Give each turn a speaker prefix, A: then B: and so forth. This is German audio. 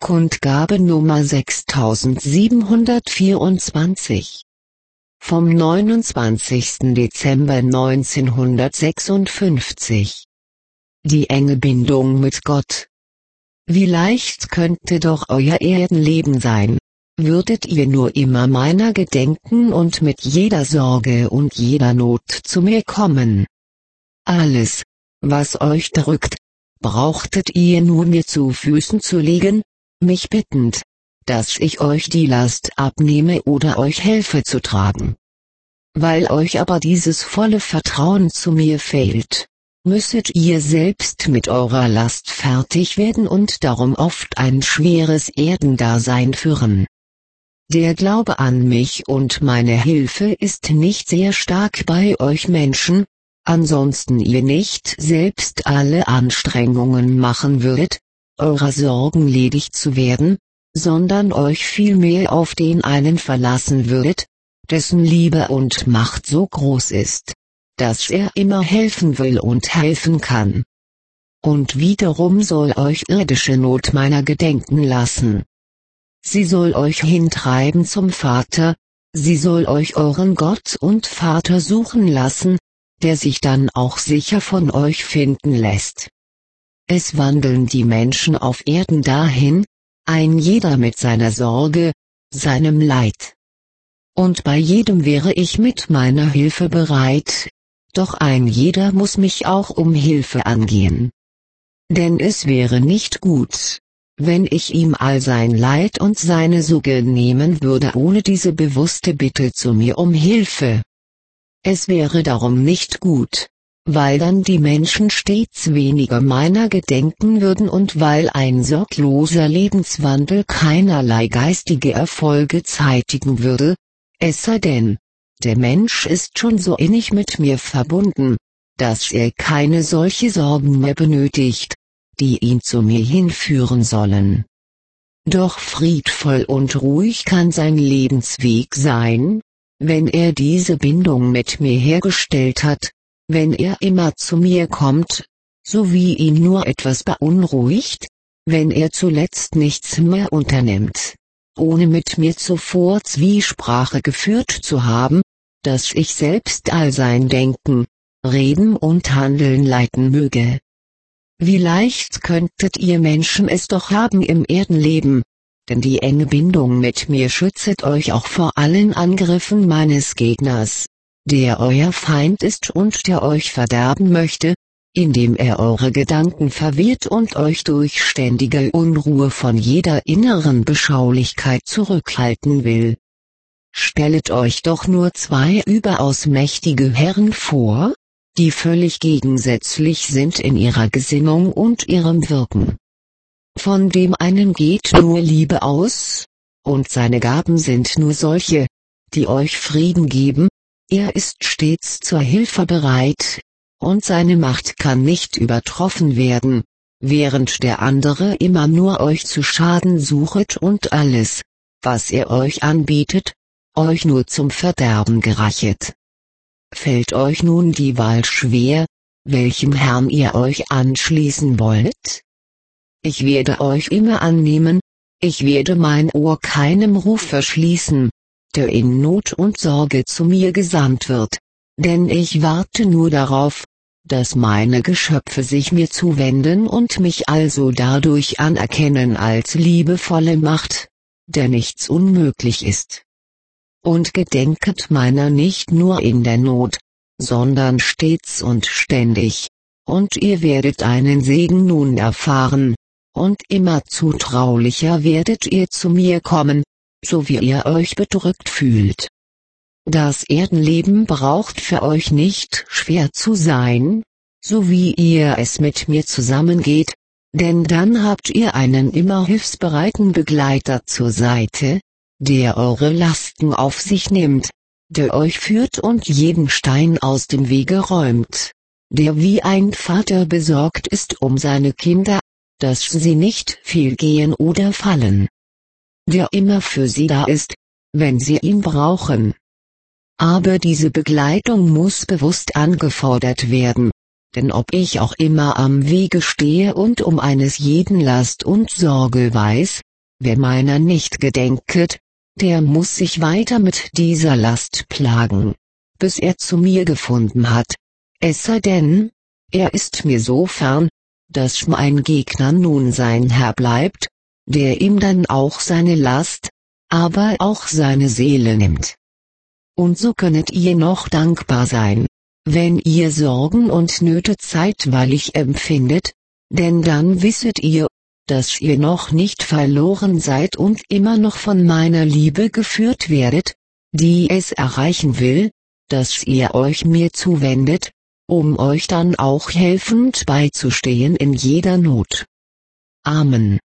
A: Kundgabe Nummer 6724 vom 29. Dezember 1956. Die enge Bindung mit Gott. Wie leicht könnte doch euer Erdenleben sein, würdet ihr nur immer meiner gedenken und mit jeder Sorge und jeder Not zu mir kommen. Alles, was euch drückt, brauchtet ihr nur mir zu Füßen zu legen, mich bittend, dass ich euch die Last abnehme oder euch helfe zu tragen. Weil euch aber dieses volle Vertrauen zu mir fehlt, müsstet ihr selbst mit eurer Last fertig werden und darum oft ein schweres Erdendasein führen. Der Glaube an mich und meine Hilfe ist nicht sehr stark bei euch Menschen, ansonsten ihr nicht selbst alle Anstrengungen machen würdet, eurer Sorgen ledig zu werden, sondern euch vielmehr auf den einen verlassen würdet, dessen Liebe und Macht so groß ist, dass er immer helfen will und helfen kann. Und wiederum soll euch irdische Not meiner gedenken lassen. Sie soll euch hintreiben zum Vater, sie soll euch euren Gott und Vater suchen lassen, der sich dann auch sicher von euch finden lässt. Es wandeln die Menschen auf Erden dahin, ein jeder mit seiner Sorge, seinem Leid. Und bei jedem wäre ich mit meiner Hilfe bereit, doch ein jeder muss mich auch um Hilfe angehen. Denn es wäre nicht gut, wenn ich ihm all sein Leid und seine Sorge nehmen würde ohne diese bewusste Bitte zu mir um Hilfe. Es wäre darum nicht gut, weil dann die Menschen stets weniger meiner gedenken würden und weil ein sorgloser Lebenswandel keinerlei geistige Erfolge zeitigen würde, es sei denn, der Mensch ist schon so innig mit mir verbunden, dass er keine solche Sorgen mehr benötigt, die ihn zu mir hinführen sollen. Doch friedvoll und ruhig kann sein Lebensweg sein, wenn er diese Bindung mit mir hergestellt hat, wenn er immer zu mir kommt, so wie ihn nur etwas beunruhigt, wenn er zuletzt nichts mehr unternimmt, ohne mit mir zuvor Zwiesprache geführt zu haben, dass ich selbst all sein Denken, Reden und Handeln leiten möge. Wie leicht könntet ihr Menschen es doch haben im Erdenleben, denn die enge Bindung mit mir schützt euch auch vor allen Angriffen meines Gegners, der euer Feind ist und der euch verderben möchte, indem er eure Gedanken verwirrt und euch durch ständige Unruhe von jeder inneren Beschaulichkeit zurückhalten will. Stellet euch doch nur zwei überaus mächtige Herren vor, die völlig gegensätzlich sind in ihrer Gesinnung und ihrem Wirken. Von dem einen geht nur Liebe aus, und seine Gaben sind nur solche, die euch Frieden geben, er ist stets zur Hilfe bereit, und seine Macht kann nicht übertroffen werden, während der andere immer nur euch zu schaden suchet und alles, was er euch anbietet, euch nur zum Verderben gereichet. Fällt euch nun die Wahl schwer, welchem Herrn ihr euch anschließen wollt? Ich werde euch immer annehmen, ich werde mein Ohr keinem Ruf verschließen, der in Not und Sorge zu mir gesandt wird, denn ich warte nur darauf, dass meine Geschöpfe sich mir zuwenden und mich also dadurch anerkennen als liebevolle Macht, der nichts unmöglich ist. Und gedenket meiner nicht nur in der Not, sondern stets und ständig, und ihr werdet einen Segen nun erfahren, und immer zutraulicher werdet ihr zu mir kommen, so wie ihr euch bedrückt fühlt. Das Erdenleben braucht für euch nicht schwer zu sein, so wie ihr es mit mir zusammengeht, denn dann habt ihr einen immer hilfsbereiten Begleiter zur Seite, der eure Lasten auf sich nimmt, der euch führt und jeden Stein aus dem Wege räumt, der wie ein Vater besorgt ist um seine Kinder, dass sie nicht fehlgehen oder fallen, der immer für sie da ist, wenn sie ihn brauchen. Aber diese Begleitung muss bewusst angefordert werden, denn ob ich auch immer am Wege stehe und um eines jeden Last und Sorge weiß, wer meiner nicht gedenket, der muss sich weiter mit dieser Last plagen, bis er zu mir gefunden hat, es sei denn, er ist mir so fern, dass mein Gegner nun sein Herr bleibt, der ihm dann auch seine Last, aber auch seine Seele nimmt. Und so könnet ihr noch dankbar sein, wenn ihr Sorgen und Nöte zeitweilig empfindet, denn dann wisset ihr, dass ihr noch nicht verloren seid und immer noch von meiner Liebe geführt werdet, die es erreichen will, dass ihr euch mir zuwendet, um euch dann auch helfend beizustehen in jeder Not. Amen.